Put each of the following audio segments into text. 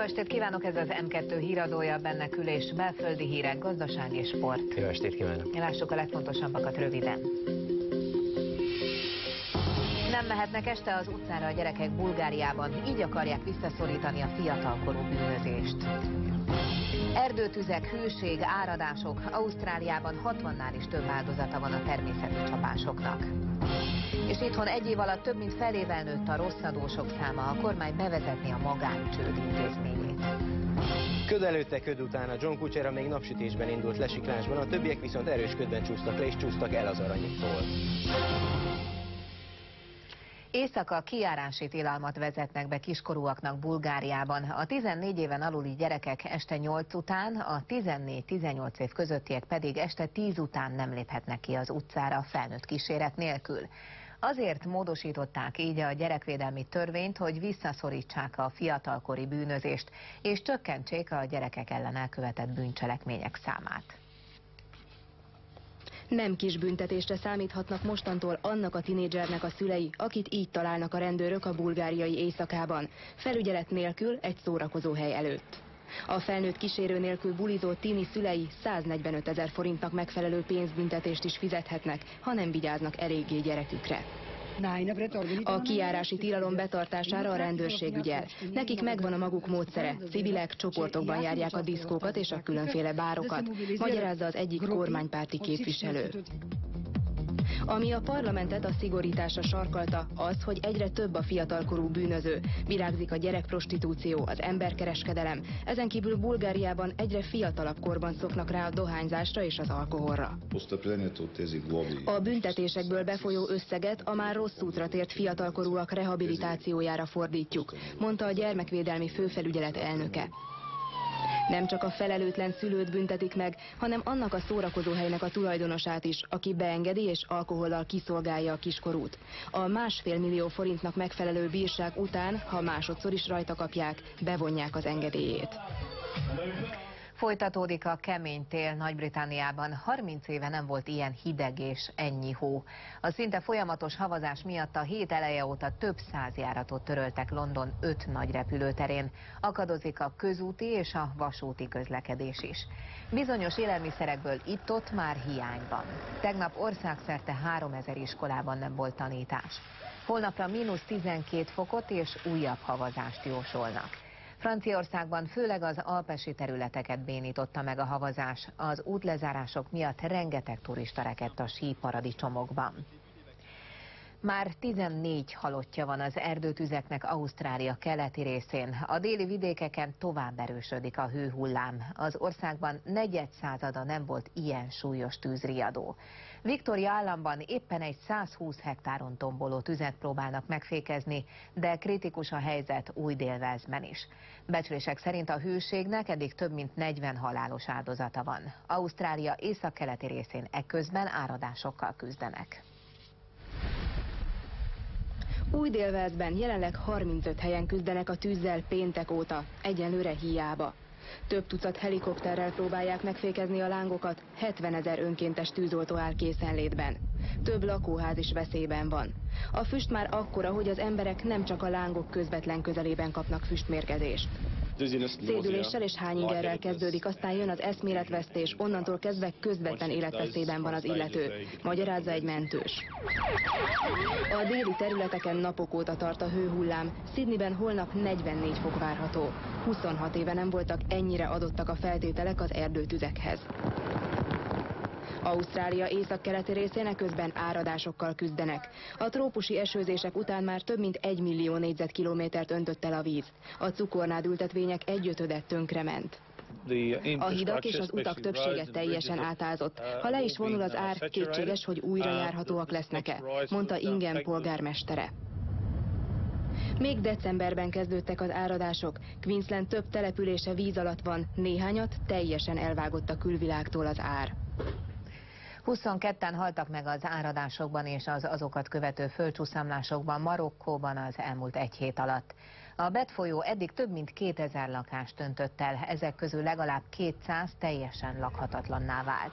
estét kívánok, ez az M2 híradója, benne kül- és belföldi hírek, gazdaság és sport. Jó estét kívánok! Lássuk a legfontosabbakat röviden. Nem mehetnek este az utcára a gyerekek Bulgáriában, így akarják visszaszorítani a fiatalkorú bűnözést. Erdőtüzek, hőség, áradások, Ausztráliában 60-nál is több áldozata van a természeti csapásoknak. És itthon egy év alatt több mint felével nőtt a rosszadósok száma, a kormány bevezetni a magáncsőd intézményét. Köd előtte, köd utána. John Kucsera még napsütésben indult lesiklásban, a többiek viszont erős ködben csúsztak le és csúsztak el az Aranytól. Éjszaka kijárási tilalmat vezetnek be kiskorúaknak Bulgáriában. A 14 éven aluli gyerekek este 8 után, a 14-18 év közöttiek pedig este 10 után nem léphetnek ki az utcára felnőtt kíséret nélkül. Azért módosították így a gyerekvédelmi törvényt, hogy visszaszorítsák a fiatalkori bűnözést, és csökkentsék a gyerekek ellen elkövetett bűncselekmények számát. Nem kis büntetésre számíthatnak mostantól annak a tinédzsernek a szülei, akit így találnak a rendőrök a bulgáriai éjszakában, felügyelet nélkül egy szórakozóhely előtt. A felnőtt kísérő nélkül bulizó tini szülei 145 000 forintnak megfelelő pénzbüntetést is fizethetnek, ha nem vigyáznak eléggé gyerekükre. A kijárási tilalom betartására a rendőrség ügyel. Nekik megvan a maguk módszere. Civilek csoportokban járják a diszkókat és a különféle bárokat, magyarázza az egyik kormánypárti képviselő. Ami a parlamentet a szigorításra sarkalta, az, hogy egyre több a fiatalkorú bűnöző. Virágzik a gyerekprostitúció, az emberkereskedelem. Ezen kívül Bulgáriában egyre fiatalabb korban szoknak rá a dohányzásra és az alkoholra. A büntetésekből befolyó összeget a már rossz útra tért fiatalkorúak rehabilitációjára fordítjuk, mondta a gyermekvédelmi főfelügyelet elnöke. Nem csak a felelőtlen szülőt büntetik meg, hanem annak a szórakozóhelynek a tulajdonosát is, aki beengedi és alkohollal kiszolgálja a kiskorút. A 1,5 millió forintnak megfelelő bírság után, ha másodszor is rajta kapják, bevonják az engedélyét. Folytatódik a kemény tél Nagy-Britanniában. 30 éve nem volt ilyen hideg és ennyi hó. A szinte folyamatos havazás miatt a hét eleje óta több 100 járatot töröltek London 5 nagy repülőterén. Akadozik a közúti és a vasúti közlekedés is. Bizonyos élelmiszerekből itt-ott már hiány van. Tegnap országszerte 3000 iskolában nem volt tanítás. Holnapra -12 fokot és újabb havazást jósolnak. Franciaországban főleg az alpesi területeket bénította meg a havazás. Az útlezárások miatt rengeteg turista rekedt a síparadicsomokban. Már 14 halottja van az erdőtüzeknek Ausztrália keleti részén. A déli vidékeken tovább erősödik a hőhullám. Az országban negyedszázada nem volt ilyen súlyos tűzriadó. Victoria államban éppen egy 120 hektáron tomboló tüzet próbálnak megfékezni, de kritikus a helyzet Új-Dél-Walesben is. Becslések szerint a hőségnek eddig több mint 40 halálos áldozata van. Ausztrália északkeleti részén eközben áradásokkal küzdenek. Új-Dél-Walesben jelenleg 35 helyen küzdenek a tűzzel péntek óta, egyenlőre hiába. Több tucat helikopterrel próbálják megfékezni a lángokat, 70 000 önkéntes tűzoltó áll készenlétben. Több lakóház is veszélyben van. A füst már akkora, hogy az emberek nem csak a lángok közvetlen közelében kapnak füstmérgezést. Szédüléssel és hányingerrel kezdődik, aztán jön az eszméletvesztés, onnantól kezdve közvetlen életveszélyben van az illető, magyarázza egy mentős. A déli területeken napok óta tart a hőhullám, Sydneyben holnap 44 fok várható. 26 éve nem voltak ennyire adottak a feltételek az erdőtüzekhez. Ausztrália északkeleti részén eközben áradásokkal küzdenek. A trópusi esőzések után már több mint 1 millió négyzetkilométert öntött el a víz. A cukornádültetvények 1/5 tönkrement. A hidak és az utak többsége teljesen átázott. Ha le is vonul az ár, kétséges, hogy újra járhatóak lesznek-e, mondta Ingen polgármestere. Még decemberben kezdődtek az áradások. Queensland több települése víz alatt van, néhányat teljesen elvágott a külvilágtól az ár. 22-en haltak meg az áradásokban és az azokat követő földcsúszamlásokban Marokkóban az elmúlt egy hét alatt. A Bed folyó eddig több mint 2000 lakást öntött el, ezek közül legalább 200 teljesen lakhatatlanná vált.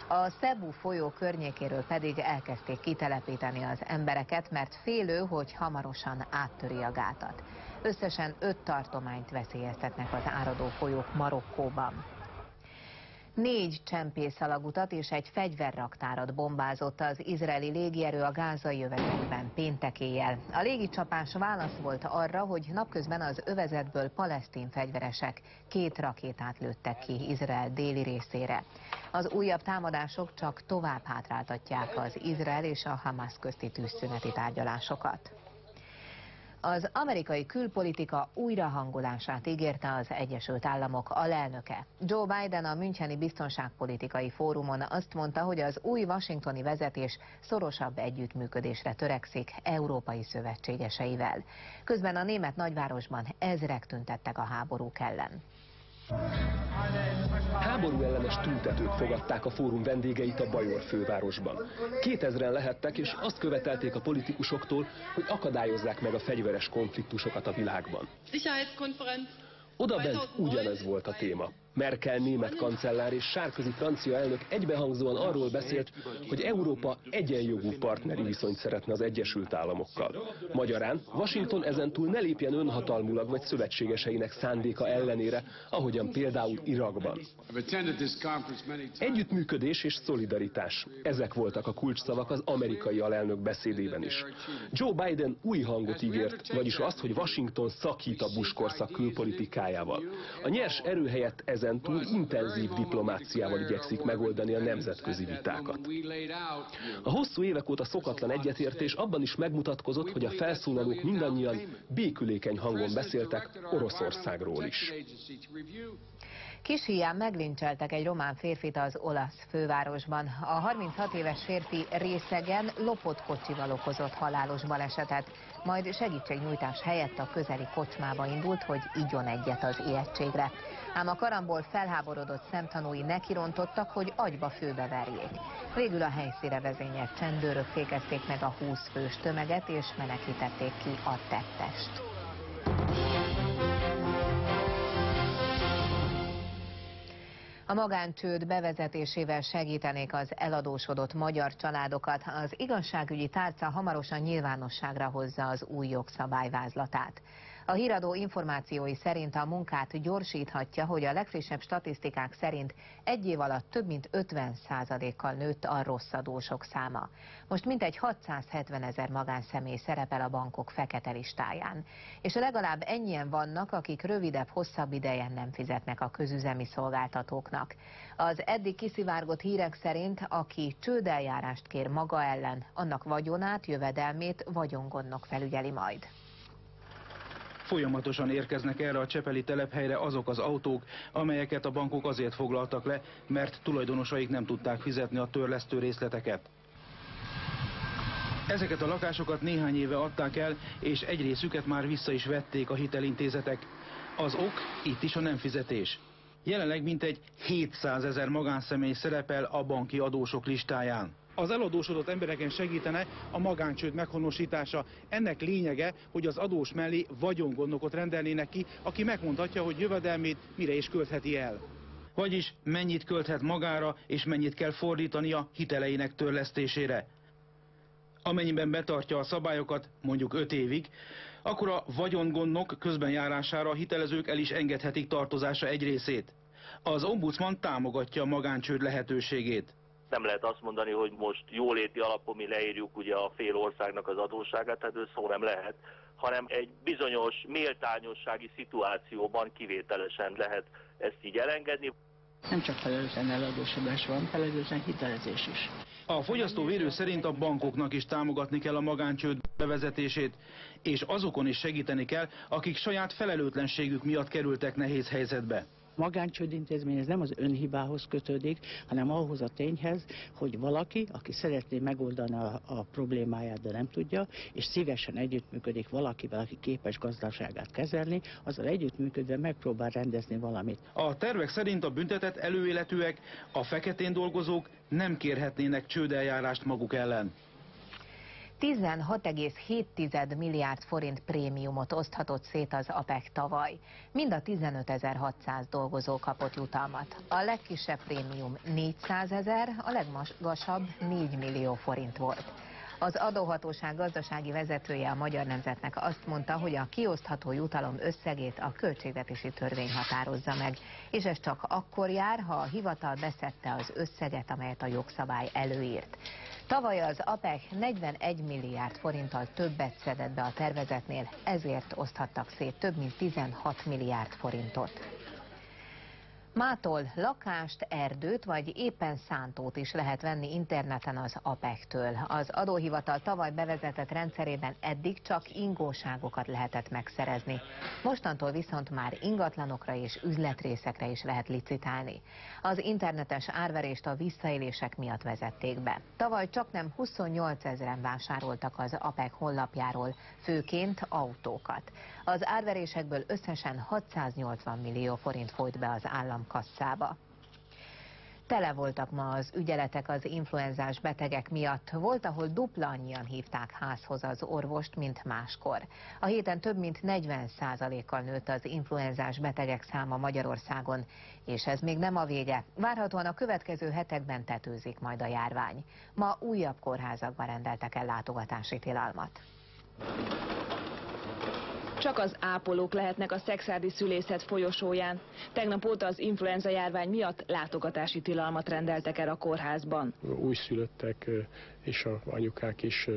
A Cebu folyó környékéről pedig elkezdték kitelepíteni az embereket, mert félő, hogy hamarosan áttöri a gátat. Összesen 5 tartományt veszélyeztetnek az áradó folyók Marokkóban. 4 csempészalagutat és egy fegyverraktárat bombázott az izraeli légierő a gázai övezetben péntek éjjel. A légicsapás válasz volt arra, hogy napközben az övezetből palesztin fegyveresek 2 rakétát lőttek ki Izrael déli részére. Az újabb támadások csak tovább hátráltatják az Izrael és a Hamász közti tűzszüneti tárgyalásokat. Az amerikai külpolitika újrahangolását ígérte az Egyesült Államok alelnöke. Joe Biden a müncheni biztonságpolitikai fórumon azt mondta, hogy az új washingtoni vezetés szorosabb együttműködésre törekszik európai szövetségeseivel. Közben a német nagyvárosban ezrek tüntettek a háborúk ellen. Háború ellenes tüntetők fogadták a fórum vendégeit a Bajor fővárosban. 2000-en lehettek, és azt követelték a politikusoktól, hogy akadályozzák meg a fegyveres konfliktusokat a világban. Odabent ugyanez volt a téma. Merkel német kancellár és Sarkozy francia elnök egybehangzóan arról beszélt, hogy Európa egyenjogú partneri viszonyt szeretne az Egyesült Államokkal. Magyarán Washington ezentúl ne lépjen önhatalmulag vagy szövetségeseinek szándéka ellenére, ahogyan például Irakban. Együttműködés és szolidaritás. Ezek voltak a kulcsszavak az amerikai alelnök beszédében is. Joe Biden új hangot ígért, vagyis azt, hogy Washington szakít a Bush-korszak külpolitikájával. A nyers erő helyett ezentúl intenzív diplomáciával igyekszik megoldani a nemzetközi vitákat. A hosszú évek óta szokatlan egyetértés abban is megmutatkozott, hogy a felszólalók mindannyian békülékeny hangon beszéltek Oroszországról is. Kishiján meglincseltek egy román férfit az olasz fővárosban. A 36 éves férfi részegen lopott kocsival okozott halálos balesetet, majd segítségnyújtás helyett a közeli kocsmába indult, hogy igyon egyet az ijegységre. Ám a karamból felháborodott szemtanúi nekirontottak, hogy agyba főbe verjék. Végül a helyszínre vezényelt csendőrök fékezték meg a 20 fős tömeget és menekítették ki a tettest. A magáncsőd bevezetésével segítenék az eladósodott magyar családokat. Az igazságügyi tárca hamarosan nyilvánosságra hozza az új jogszabályvázlatát. A híradó információi szerint a munkát gyorsíthatja, hogy a legfrissebb statisztikák szerint egy év alatt több mint 50%-kal nőtt a rosszadósok száma. Most mintegy 670 000 magánszemély szerepel a bankok fekete listáján. És legalább ennyien vannak, akik rövidebb-hosszabb idejen nem fizetnek a közüzemi szolgáltatóknak. Az eddig kiszivárgott hírek szerint, aki csődeljárást kér maga ellen, annak vagyonát, jövedelmét vagyongondnok felügyeli majd. Folyamatosan érkeznek erre a csepeli telephelyre azok az autók, amelyeket a bankok azért foglaltak le, mert tulajdonosaik nem tudták fizetni a törlesztő részleteket. Ezeket a lakásokat néhány éve adták el, és egy részüket már vissza is vették a hitelintézetek. Az ok itt is a nem fizetés. Jelenleg mintegy 700 000 magánszemély szerepel a banki adósok listáján. Az eladósodott embereken segítene a magáncsőd meghonosítása. Ennek lényege, hogy az adós mellé vagyongondnokot rendelnének ki, aki megmondhatja, hogy jövedelmét mire is költheti el. Vagyis mennyit költhet magára, és mennyit kell fordítania hiteleinek törlesztésére. Amennyiben betartja a szabályokat, mondjuk 5 évig, akkor a vagyongondnok közbenjárására a hitelezők el is engedhetik tartozása egy részét. Az ombudsman támogatja a magáncsőd lehetőségét. Nem lehet azt mondani, hogy most jóléti alapon mi leírjuk ugye a fél országnak az adósságát, tehát ez szó nem lehet, hanem egy bizonyos méltányossági szituációban kivételesen lehet ezt így elengedni. Nem csak felelőtlen eladósodás van, felelőtlen hitelezés is. A fogyasztóvédő szerint a bankoknak is támogatni kell a magáncsőd bevezetését, és azokon is segíteni kell, akik saját felelőtlenségük miatt kerültek nehéz helyzetbe. Magáncsődintézmény ez nem az önhibához kötődik, hanem ahhoz a tényhez, hogy valaki, aki szeretné megoldani a problémáját, de nem tudja, és szívesen együttműködik valakivel, aki képes gazdaságát kezelni, azzal együttműködve megpróbál rendezni valamit. A tervek szerint a büntetett előéletűek, a feketén dolgozók nem kérhetnének csődeljárást maguk ellen. 16,7 milliárd forint prémiumot oszthatott szét az APEC tavaly. Mind a 15.600 dolgozó kapott jutalmat. A legkisebb prémium 400 000, a legmagasabb 4 millió forint volt. Az adóhatóság gazdasági vezetője a Magyar Nemzetnek azt mondta, hogy a kiosztható jutalom összegét a költségvetési törvény határozza meg, és ez csak akkor jár, ha a hivatal beszedte az összeget, amelyet a jogszabály előírt. Tavaly az APEC 41 milliárd forinttal többet szedett be a tervezetnél, ezért oszthattak szét több mint 16 milliárd forintot. Mától lakást, erdőt vagy éppen szántót is lehet venni interneten az APEC-től. Az adóhivatal tavaly bevezetett rendszerében eddig csak ingóságokat lehetett megszerezni. Mostantól viszont már ingatlanokra és üzletrészekre is lehet licitálni. Az internetes árverést a visszaélések miatt vezették be. Tavaly csaknem 28 000-en vásároltak az APEC honlapjáról, főként autókat. Az árverésekből összesen 680 millió forint folyt be az államkasszába. Tele voltak ma az ügyeletek az influenzás betegek miatt. Volt, ahol dupla annyian hívták házhoz az orvost, mint máskor. A héten több mint 40%-kal nőtt az influenzás betegek száma Magyarországon, és ez még nem a vége. Várhatóan a következő hetekben tetőzik majd a járvány. Ma újabb kórházakban rendeltek el látogatási tilalmat. Csak az ápolók lehetnek a Szekszárdi Szülészet folyosóján. Tegnap óta az influenza járvány miatt látogatási tilalmat rendeltek el a kórházban. Újszülöttek és az anyukák is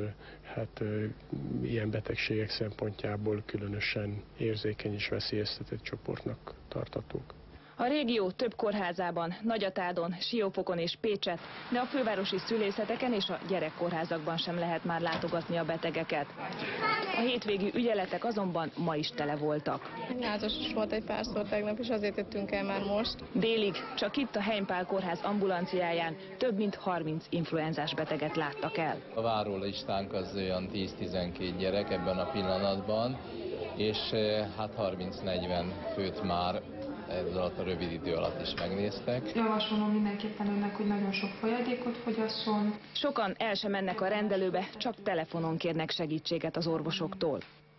ilyen betegségek szempontjából különösen érzékeny és veszélyeztetett csoportnak tartatók. A régió több kórházában, Nagyatádon, Siófokon és Pécset, de a fővárosi szülészeteken és a gyerekkórházakban sem lehet már látogatni a betegeket. A hétvégi ügyeletek azonban ma is tele voltak. Lázas is volt egy párszor tegnap, és azért jöttünk el már most. Délig csak itt a Heimpál kórház ambulanciáján több mint 30 influenzás beteget láttak el. A várólistánk az olyan 10-12 gyerek ebben a pillanatban, és hát 30-40 főt már ez alatt a rövid idő alatt is megnéztek. Javasolom mindenképpen önnek, hogy nagyon sok folyadékot fogyasszon. Sokan el sem mennek a rendelőbe, csak telefonon kérnek segítséget az orvosoktól.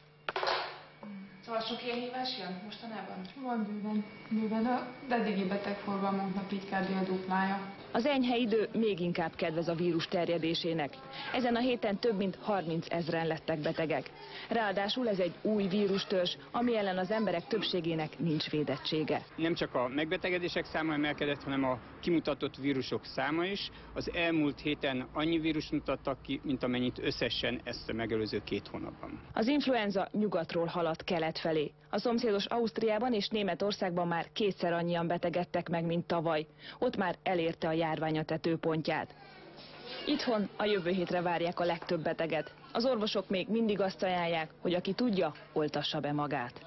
Szóval sok ilyen hívás jön mostanában? Van bőven. A eddigi betegforgalmunknak így kb. A duplája. Az enyhe idő még inkább kedvez a vírus terjedésének. Ezen a héten több mint 30 000-en lettek betegek. Ráadásul ez egy új vírustörzs, ami ellen az emberek többségének nincs védettsége. Nem csak a megbetegedések száma emelkedett, hanem a kimutatott vírusok száma is. Az elmúlt héten annyi vírus mutattak ki, mint amennyit összesen ezt a megelőző 2 hónapban. Az influenza nyugatról halad kelet felé. A szomszédos Ausztriában és Németországban már 2-szer annyian betegedtek meg, mint tavaly. Ott már elérte a járvány a tetőpontját. Itthon a jövő hétre várják a legtöbb beteget. Az orvosok még mindig azt ajánlják, hogy aki tudja, oltassa be magát.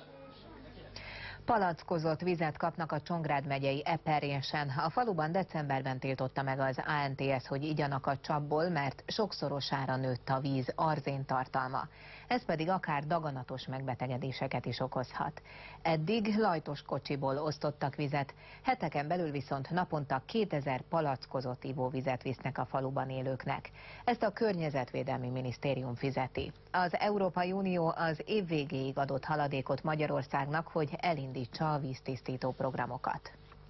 Palackozott vizet kapnak a Csongrád megyei Eperjésen. A faluban decemberben tiltotta meg az ANTS, hogy igyanak a csapból, mert sokszorosára nőtt a víz arzén tartalma. Ez pedig akár daganatos megbetegedéseket is okozhat. Eddig lajtos kocsiból osztottak vizet, heteken belül viszont naponta 2000 palackozott ivóvizet visznek a faluban élőknek. Ezt a Környezetvédelmi Minisztérium fizeti. Az Európai Unió az év végéig adott haladékot Magyarországnak, hogy elindítsa a víztisztító programokat.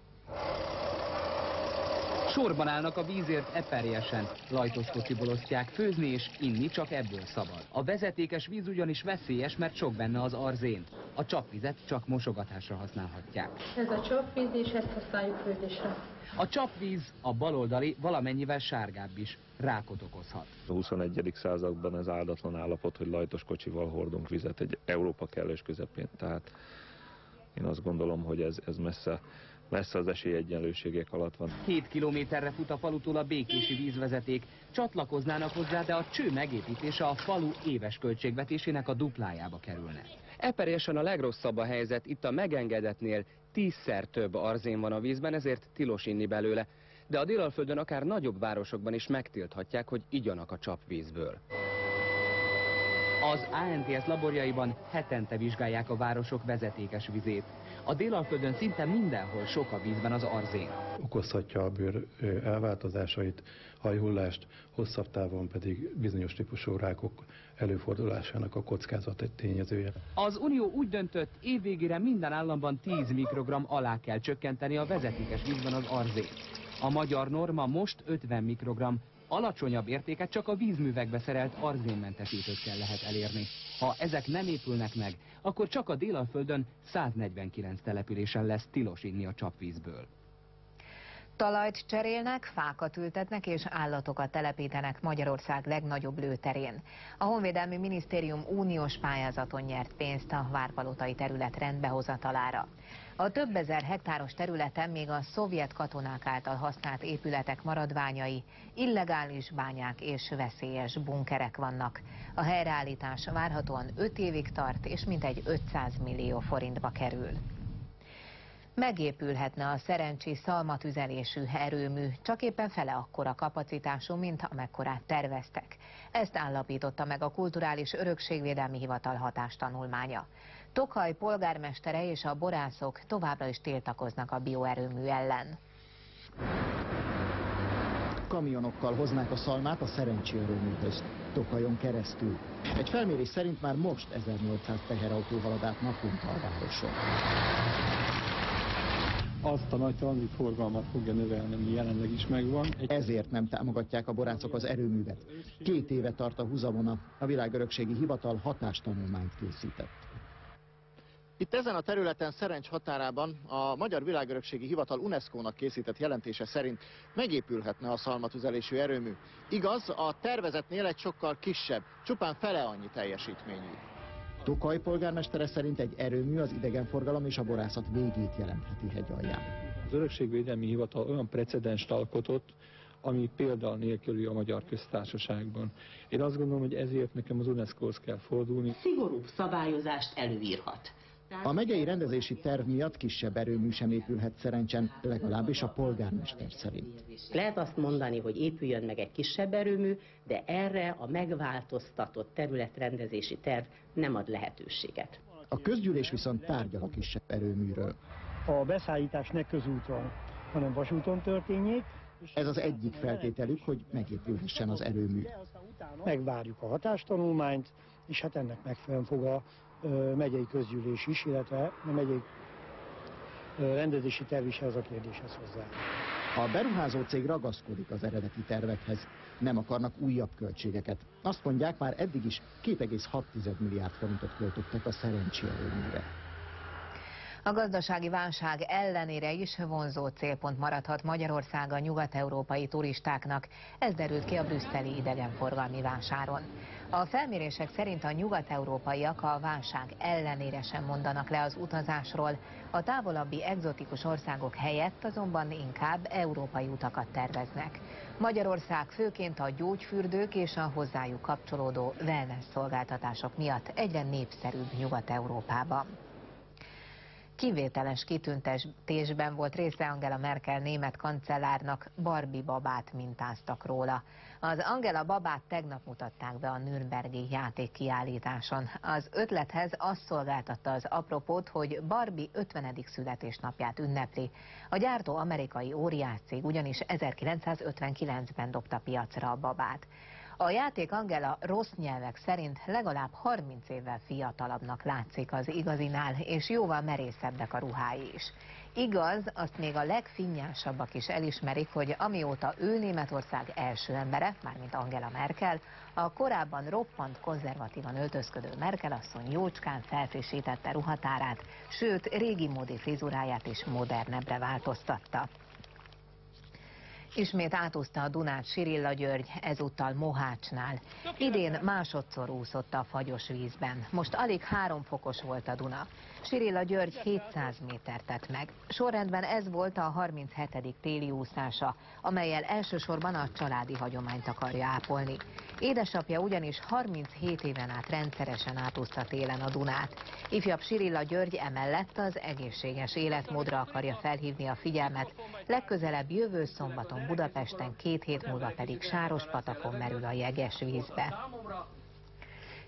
Sorban állnak a vízért Eperjesen. Lajtos kocsiból osztják, főzni és inni csak ebből szabad. A vezetékes víz ugyanis veszélyes, mert sok benne az arzén. A csapvizet csak mosogatásra használhatják. Ez a csapvíz, és ezt használjuk főzésre. A csapvíz, a baloldali, valamennyivel sárgább is. Rákot okozhat. A 21. században ez áldatlan állapot, hogy lajtos kocsival hordunk vizet egy Európa kellős közepén. Tehát én azt gondolom, hogy ez messze az esélyegyenlőségek alatt van. 7 kilométerre fut a falutól a békési vízvezeték. Csatlakoznának hozzá, de a cső megépítése a falu éves költségvetésének a duplájába kerülne. Eperjesen a legrosszabb a helyzet, itt a megengedetnél 10-szer több arzén van a vízben, ezért tilos inni belőle. De a Délalföldön akár nagyobb városokban is megtilthatják, hogy igyanak a csapvízből. Az ANTS laborjaiban hetente vizsgálják a városok vezetékes vizét. A Délalföldön szinte mindenhol sok a vízben az arzén. okozhatja a bőr elváltozásait, hajhullást, hosszabb távon pedig bizonyos típusú rákok előfordulásának a kockázat tényezője. Az Unió úgy döntött, évvégére minden államban 10 mikrogramm alá kell csökkenteni a vezetékes vízben az arzént. A magyar norma most 50 mikrogramm. Alacsonyabb értéket csak a vízművekbe szerelt arzénmentesítőkkel lehet elérni. Ha ezek nem épülnek meg, akkor csak a Délalföldön 149 településen lesz tilos inni a csapvízből. Talajt cserélnek, fákat ültetnek és állatokat telepítenek Magyarország legnagyobb lőterén. A Honvédelmi Minisztérium uniós pályázaton nyert pénzt a várpalotai terület rendbehozatalára. A több ezer hektáros területen még a szovjet katonák által használt épületek maradványai, illegális bányák és veszélyes bunkerek vannak. A helyreállítás várhatóan 5 évig tart és mintegy 500 millió forintba kerül. Megépülhetne a szerencsi szalmatüzelésű erőmű, csak éppen fele akkora kapacitású, mint amekkorát terveztek. Ezt állapította meg a Kulturális Örökségvédelmi Hivatal hatástanulmánya. Tokaj polgármestere és a borászok továbbra is tiltakoznak a bioerőmű ellen. Kamionokkal hoznák a szalmát a szerencsi erőműhöz, Tokajon keresztül. Egy felmérés szerint már most 1800 teherautó halad át naponta a városon. Azt a nagy tranzitforgalmat fogja növelni, ami jelenleg is megvan. Ezért nem támogatják a borászok az erőművet. 2 éve tart a húzavona, a Világörökségi Hivatal hatástanulmányt készített. Itt ezen a területen, Szerencs határában a Magyar Világörökségi Hivatal UNESCO-nak készített jelentése szerint megépülhetne a szalmatüzelésű erőmű. Igaz, a tervezetnél egy sokkal kisebb, csupán fele annyi teljesítményű. Tokaj polgármestere szerint egy erőmű az idegenforgalom és a borászat végét jelentheti Hegyalján. Az Örökségvédelmi Hivatal olyan precedenst alkotott, ami példa nélküli a Magyar Köztársaságban. Én azt gondolom, hogy ezért nekem az UNESCO-hoz kell fordulni. Szigorúbb szabályozást előírhat. A megyei rendezési terv miatt kisebb erőmű sem épülhet Szerencsen, legalábbis a polgármester szerint. Lehet azt mondani, hogy épüljön meg egy kisebb erőmű, de erre a megváltoztatott területrendezési terv nem ad lehetőséget. A közgyűlés viszont tárgyal a kisebb erőműről. A beszállítás ne közúton, hanem vasúton történjék. Ez az egyik feltételük, hogy megépülhessen az erőmű. Megvárjuk a hatástanulmányt, és hát ennek megfelelően fog a megyei közgyűlés is, illetve a megyei rendezési terv is ez a kérdéshez hozzá. A beruházó cég ragaszkodik az eredeti tervekhez, nem akarnak újabb költségeket. Azt mondják, már eddig is 2,6 milliárd forintot költöttek a szerencsi erőműre. A gazdasági válság ellenére is vonzó célpont maradhat Magyarország a nyugat-európai turistáknak. Ez derült ki a brüsszeli idegenforgalmi vásáron. A felmérések szerint a nyugat-európaiak a válság ellenére sem mondanak le az utazásról, a távolabbi egzotikus országok helyett azonban inkább európai utakat terveznek. Magyarország főként a gyógyfürdők és a hozzájuk kapcsolódó wellness szolgáltatások miatt egyre népszerűbb Nyugat-Európában. Kivételes kitüntetésben volt része Angela Merkel német kancellárnak, Barbie babát mintáztak róla. Az Angela babát tegnap mutatták be a nürnbergi játékkiállításon. Az ötlethez azt szolgáltatta az apropót, hogy Barbie 50. születésnapját ünnepli. A gyártó amerikai óriáscég ugyanis 1959-ben dobta piacra a babát. A játék Angela rossz nyelvek szerint legalább 30 évvel fiatalabbnak látszik az igazinál, és jóval merészebbek a ruhái is. Igaz, azt még a legfinnyásabbak is elismerik, hogy amióta ő Németország első embere, mármint Angela Merkel, a korábban roppant konzervatívan öltözködő Merkel asszony jócskán felfrissítette ruhatárát, sőt régi módi frizuráját is modernebbre változtatta. Ismét átúzta a Dunát Sirilla György, ezúttal Mohácsnál. Idén másodszor úszott a fagyos vízben. Most alig 3 fokos volt a Duna. Sirilla György 700 métert tett meg. Sorrendben ez volt a 37. téli úszása, amellyel elsősorban a családi hagyományt akarja ápolni. Édesapja ugyanis 37 éven át rendszeresen átúzta télen a Dunát. Ifjabb Sirilla György emellett az egészséges életmódra akarja felhívni a figyelmet. Legközelebb jövő szombaton Budapesten, 2 hét múlva pedig Sárospatakon merül a jeges vízbe.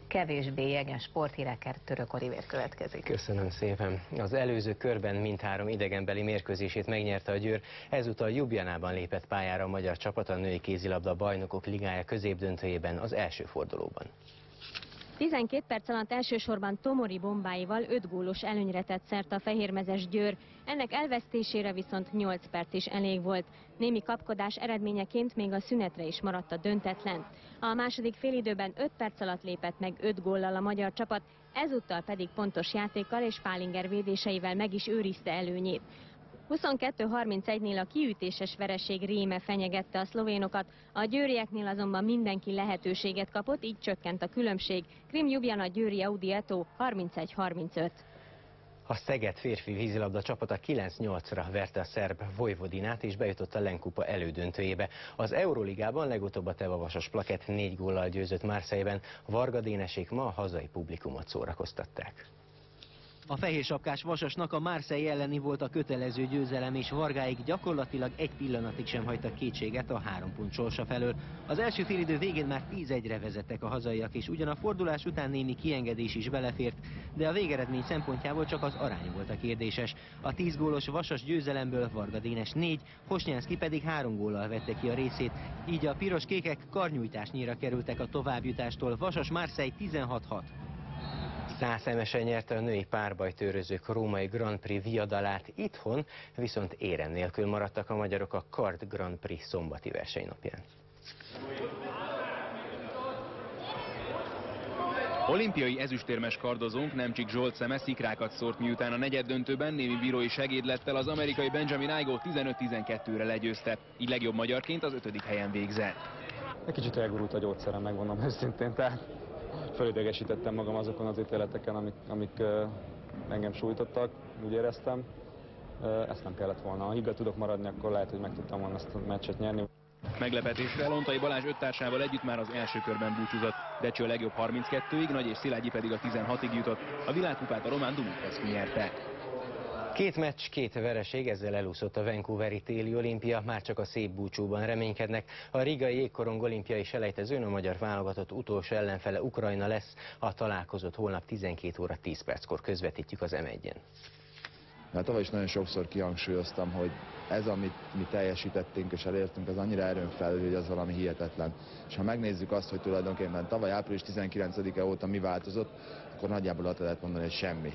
Kevésbé jeges sporthírekkel Török Olivér következik. Köszönöm szépen. Az előző körben mindhárom idegenbeli mérkőzését megnyerte a Győr, ezúttal Ljubljanában lépett pályára a magyar csapat a női kézilabda bajnokok ligája középdöntőjében az első fordulóban. 12 perc alatt elsősorban Tomori bombáival 5 gólos előnyre tett szert a fehérmezes Győr. Ennek elvesztésére viszont 8 perc is elég volt. Némi kapkodás eredményeként még a szünetre is maradt a döntetlen. A második félidőben 5 perc alatt lépett meg 5 góllal a magyar csapat, ezúttal pedig pontos játékkal és Pálinger védéseivel meg is őrizte előnyét. 22-31-nél a kiütéses vereség réme fenyegette a szlovénokat, a győrieknél azonban mindenki lehetőséget kapott, így csökkent a különbség. Krim Ljubljana Győri Audi Eto 31-35. A Szeged férfi vízilabda csapata 9-8-ra verte a szerb Vojvodinát és bejutott a Len kupa elődöntőjébe. Az Euroligában legutóbb a Tevavasas Plakett 4 góllal győzött Marseille-ben, Varga Dénesék ma a hazai publikumot szórakoztatták. A fehérsapkás Vasasnak a Marseille elleni volt a kötelező győzelem, és Vargáig gyakorlatilag egy pillanatig sem hagytak kétséget a 3 pont sorsa felől. Az első félidő végén már 10-1-re vezettek a hazaiak, és ugyan a fordulás után némi kiengedés is belefért, de a végeredmény szempontjából csak az arány volt a kérdéses. A 10 gólos Vasas győzelemből Varga Dénes 4, Hosnyánszky pedig 3 góllal vette ki a részét, így a piros-kékek karnyújtásnyira kerültek a továbbjutástól. Vasas Marseille 16-6. Szászemesen nyerte a női párbajtőrözők római Grand Prix viadalát, itthon viszont érem nélkül maradtak a magyarok a Kard Grand Prix szombati versenynapján. Olimpiai ezüstérmes kardozónk Nemcsik Zsolt szeme szikrákat szórt, miután a negyeddöntőben némi bírói segédlettel az amerikai Benjamin Igo 15-12-re legyőzte, így legjobb magyarként az 5. helyen végzett. Egy kicsit elgurult a gyógyszerem, megmondom őszintén, tehát fölidegesítettem magam azokon az ítéleteken, amik engem sújtottak, úgy éreztem. Ezt nem kellett volna. Ha higgadt tudok maradni, akkor lehet, hogy meg tudtam volna ezt a meccset nyerni. Meglepetésre Lontai Balázs 5 társával együtt már az első körben búcsúzott. Decső a legjobb 32-ig, Nagy és Szilágyi pedig a 16-ig jutott. A világkupát a román Dumitrescu nyerte. 2 meccs, 2 vereség, ezzel elúszott a Vancouveri téli olimpia, már csak a szép búcsúban reménykednek. A rigai jégkorong olimpiai selejtezőn a magyar válogatott utolsó ellenfele Ukrajna lesz, a találkozót holnap 12 óra 10 perckor közvetítjük az M1-en. Tavaly is nagyon sokszor kihangsúlyoztam, hogy ez, amit mi teljesítettünk és elértünk, az annyira erőn felül, hogy az valami hihetetlen. És ha megnézzük azt, hogy tulajdonképpen tavaly április 19-e óta mi változott, akkor nagyjából azt lehet mondani, hogy semmi.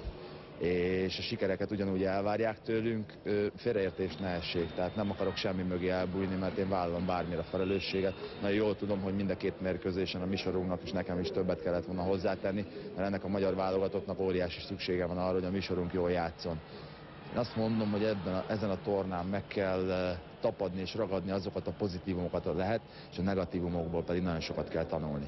És a sikereket ugyanúgy elvárják tőlünk, félreértés ne essék, tehát nem akarok semmi mögé elbújni, mert én vállalom bármire a felelősséget. Nagyon jól tudom, hogy mind a 2 mérkőzésen a mi sorunknak és nekem is többet kellett volna hozzátenni, mert ennek a magyar válogatottnak óriási szüksége van arra, hogy a mi sorunk jól játszon. Én azt mondom, hogy ezen a tornán meg kell tapadni és ragadni azokat a pozitívumokat, lehet, és a negatívumokból pedig nagyon sokat kell tanulni.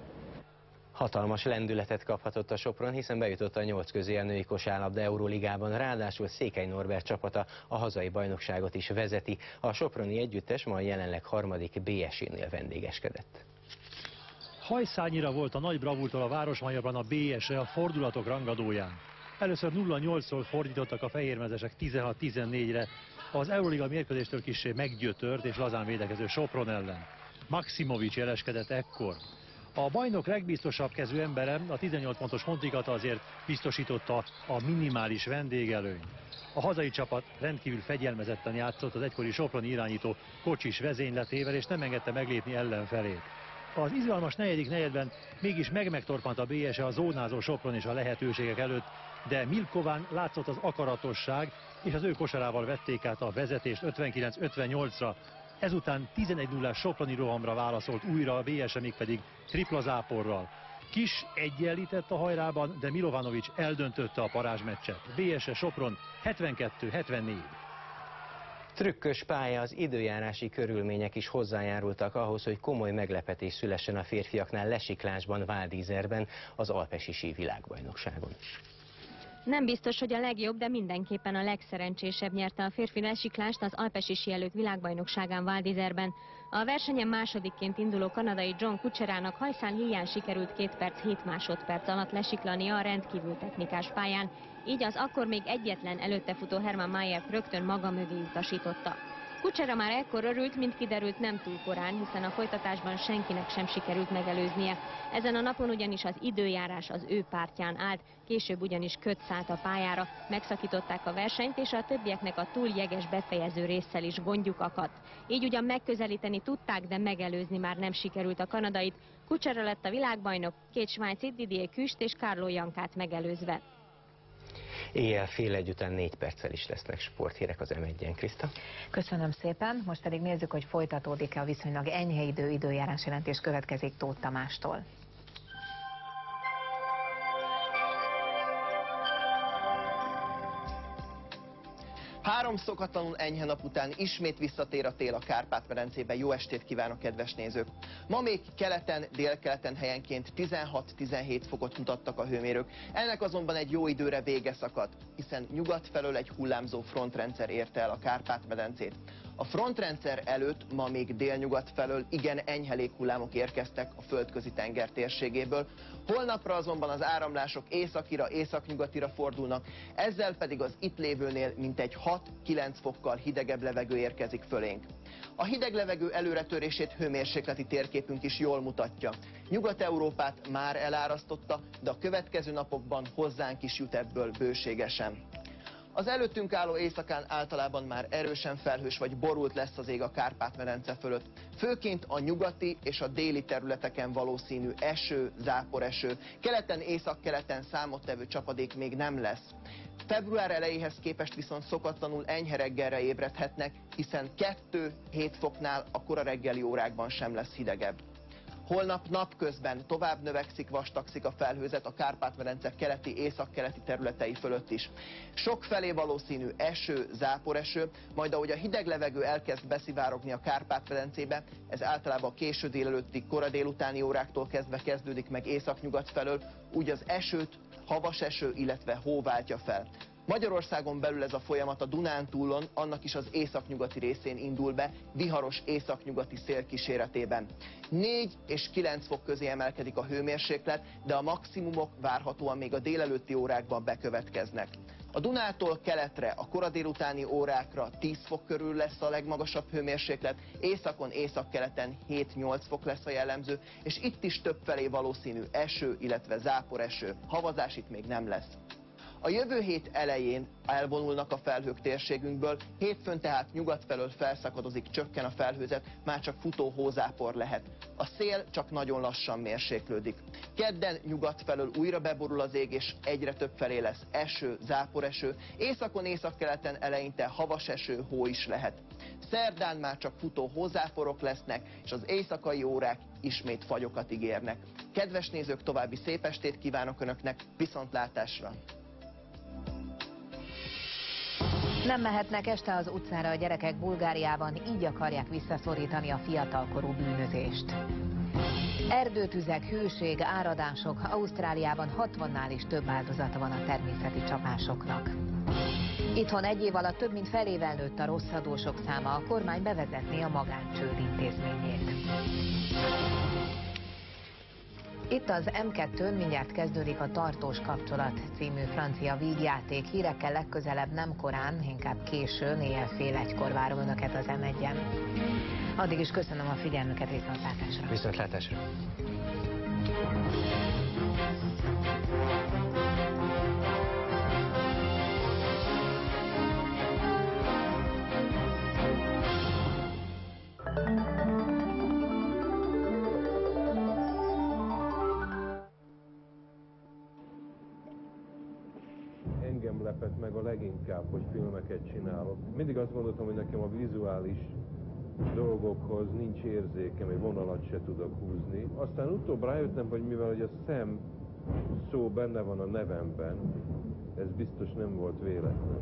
Hatalmas lendületet kaphatott a Sopron, hiszen bejutott a 8 közé a női kosárlabda Euróligában, ráadásul Székely Norbert csapata a hazai bajnokságot is vezeti. A soproni együttes ma a jelenleg 3. BSE-nél vendégeskedett. Hajszányira volt a nagy bravúrtól a Városmajorban a BSE a fordulatok rangadóján. Először 0-8-ról fordítottak a fehérmezesek 16-14-re, az Euróliga mérkőzéstől kissé meggyötört és lazán védekező Sopron ellen. Maximovics jeleskedett ekkor. A bajnok legbiztosabb kezű embere, a 18 pontos Montigata azért biztosította a minimális vendégelőnyt. A hazai csapat rendkívül fegyelmezetten játszott az egykori soproni irányító Kocsis vezényletével, és nem engedte meglépni ellenfelét. Az izgalmas negyedik negyedben mégis megtorpant a BSE a zónázó Sopron és a lehetőségek előtt, de Milkován látszott az akaratosság, és az ő kosarával vették át a vezetést 59-58-ra. Ezután 11-0-ás soproni rohamra válaszolt újra a BSE, mégpedig tripla záporral. Kis egyenlített a hajrában, de Milovanovic eldöntötte a parázsmeccset. BSE Sopron 72-74. Trükkös pálya, az időjárási körülmények is hozzájárultak ahhoz, hogy komoly meglepetés szülessen a férfiaknál lesiklásban, Val-d'Isèrben, az alpesi sí világbajnokságon. Nem biztos, hogy a legjobb, de mindenképpen a legszerencsésebb nyerte a férfi lesiklást az alpesi síelők világbajnokságán Val-d'Isèrben. A versenyen másodikként induló kanadai John Kucserának hajszán híján sikerült 2 perc 7 másodperc alatt lesiklania a rendkívül technikás pályán, így az akkor még egyetlen előtte futó Hermann Mayert rögtön maga mögé utasította. Kucsera már ekkor örült, mint kiderült, nem túl korán, hiszen a folytatásban senkinek sem sikerült megelőznie. Ezen a napon ugyanis az időjárás az ő pártján állt, később ugyanis köd szállt a pályára, megszakították a versenyt, és a többieknek a túl jeges befejező résszel is gondjuk akadt. Így ugyan megközelíteni tudták, de megelőzni már nem sikerült a kanadait. Kucsera lett a világbajnok, két svájcit, Didier Küst és Carlo Jankát megelőzve. Éjjel fél egy után 4 perccel is lesznek sporthírek az M1-en. Kriszta? Köszönöm szépen, most pedig nézzük, hogy folytatódik-e a viszonylag enyhe időjárás jelentés következik Tóth Tamástól. Három szokatlanul enyhe nap után ismét visszatér a tél a Kárpát-medencébe. Jó estét kívánok, kedves nézők! Ma még keleten, délkeleten helyenként 16-17 fokot mutattak a hőmérők. Ennek azonban egy jó időre vége szakadt, hiszen nyugat felől egy hullámzó frontrendszer érte el a Kárpát-medencét. A frontrendszer előtt ma még délnyugat felől igen enyhe léghullámok érkeztek a földközi tenger térségéből. Holnapra azonban az áramlások északira, északnyugatira fordulnak, ezzel pedig az itt lévőnél mintegy 6-9 fokkal hidegebb levegő érkezik fölénk. A hideg levegő előretörését hőmérsékleti térképünk is jól mutatja. Nyugat-Európát már elárasztotta, de a következő napokban hozzánk is jut ebből bőségesen. Az előttünk álló éjszakán általában már erősen felhős vagy borult lesz az ég a Kárpát-medence fölött. Főként a nyugati és a déli területeken valószínű eső, záporeső, keleten, északkeleten számottevő csapadék még nem lesz. Február elejéhez képest viszont szokatlanul enyhe reggelre ébredhetnek, hiszen 2-7 foknál a kora reggeli órákban sem lesz hidegebb. Holnap napközben tovább növekszik, vastagszik a felhőzet a Kárpát-medence keleti, északkeleti területei fölött is. Sokfelé valószínű eső, záporeső, majd ahogy a hideg levegő elkezd beszivárogni a Kárpát-medencébe, ez általában a késő délelőtti, kora délutáni óráktól kezdve kezdődik meg északnyugat felől, úgy az esőt havas eső, illetve hó váltja fel. Magyarországon belül ez a folyamat a Dunántúlon, annak is az északnyugati részén indul be, viharos északnyugati szél kíséretében. 4 és 9 fok közé emelkedik a hőmérséklet, de a maximumok várhatóan még a délelőtti órákban bekövetkeznek. A Dunától keletre, a kora délutáni órákra 10 fok körül lesz a legmagasabb hőmérséklet, északon, északkeleten 7-8 fok lesz a jellemző, és itt is többfelé valószínű eső, illetve záporeső. Havazás itt még nem lesz. A jövő hét elején elvonulnak a felhők térségünkből, hétfőn tehát nyugat felől felszakadozik, csökken a felhőzet, már csak futó hózápor lehet. A szél csak nagyon lassan mérséklődik. Kedden nyugat felől újra beborul az ég, és egyre több felé lesz eső, záporeső, északon, északkeleten eleinte havas eső, hó is lehet. Szerdán már csak futó hózáporok lesznek, és az éjszakai órák ismét fagyokat ígérnek. Kedves nézők, további szép estét kívánok Önöknek, viszontlátásra! Nem mehetnek este az utcára a gyerekek Bulgáriában, így akarják visszaszorítani a fiatalkorú bűnözést. Erdőtüzek, hőség, áradások, Ausztráliában 60-nál is több áldozata van a természeti csapásoknak. Itthon egy év alatt több mint felével nőtt a rosszadósok száma, a kormány bevezetné a magáncsőd intézményét. Itt az M2-n mindjárt kezdődik a Tartós kapcsolat című francia vígjáték. Hírekkel legközelebb nem korán, inkább későn, éjjel fél egykor várom Önöket az M1-en. Addig is köszönöm a figyelmüket, viszontlátásra! Viszontlátásra! Engem lepett meg a leginkább, hogy filmeket csinálok. Mindig azt gondoltam, hogy nekem a vizuális dolgokhoz nincs érzékem, egy vonalat se tudok húzni. Aztán utóbb rájöttem, hogy mivel hogy a szem szó benne van a nevemben, ez biztos nem volt véletlen.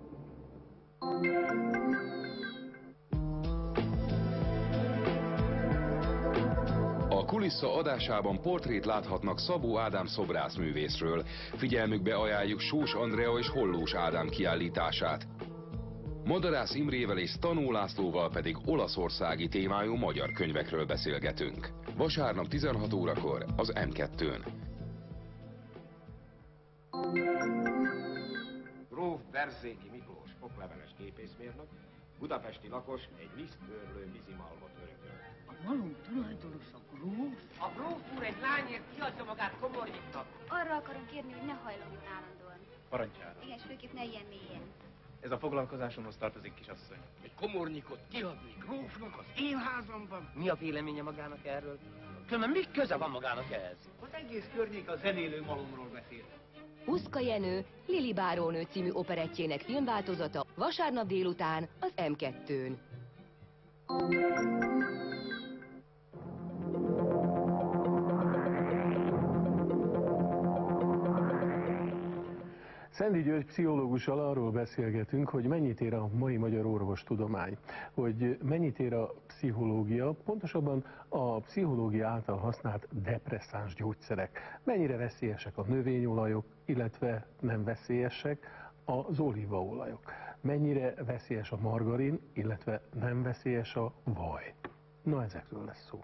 A Kulissza adásában portrét láthatnak Szabó Ádám szobrászművészről. Figyelmükbe ajánljuk Sós Andrea és Hollós Ádám kiállítását. Madarász Imrével és Stanó Lászlóval pedig olaszországi témájú magyar könyvekről beszélgetünk. Vasárnap 16 órakor az M2-n. Gróf Berzéki Miklós, okleveles gépészmérnök, budapesti lakos egy lisztőrlő vízimalmot örököl. A malom tulajdonosa gróf? A gróf úr egy lányért kiadja magát Komornyiknak. Arra akarom kérni, hogy ne hajlongjon állandóan. Parancsára. Igen, és főképp ne ilyen mélyen. Ez a foglalkozásomhoz tartozik, kisasszony. Egy Komornyikot kiadni grófnak az én házamban? Mi a véleménye magának erről? Különben mi köze van magának ehhez? Az egész környék a zenélő malomról beszél. Huszka Jenő, Lili bárónő című operettjének filmváltozata vasárnap délután az M2-n. Szendi György pszichológussal arról beszélgetünk, hogy mennyit ér a mai magyar orvostudomány, hogy mennyit ér a pszichológia, pontosabban a pszichológia által használt depresszáns gyógyszerek, mennyire veszélyesek a növényolajok, illetve nem veszélyesek az olívaolajok, mennyire veszélyes a margarin, illetve nem veszélyes a vaj. Na, ezekről lesz szó.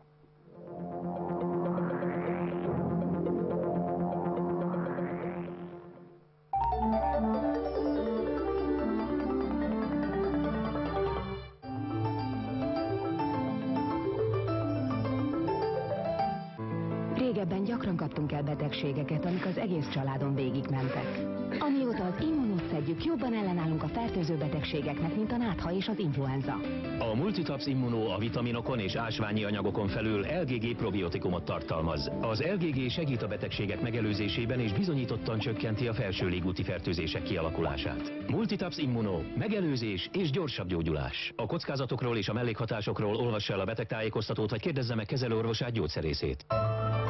Régebben gyakran kaptunk el betegségeket, amik az egész családon végigmentek. Amióta az immunót szedjük, jobban ellenállunk a fertőző betegségeknek, mint a nátha és az influenza. A Multitaps Immuno a vitaminokon és ásványi anyagokon felül LGG probiotikumot tartalmaz. Az LGG segít a betegségek megelőzésében és bizonyítottan csökkenti a felső légúti fertőzések kialakulását. Multitaps Immuno, megelőzés és gyorsabb gyógyulás. A kockázatokról és a mellékhatásokról olvassa el a betegtájékoztatót, vagy kérdezze meg kezelőorvosát, gyógyszerészét.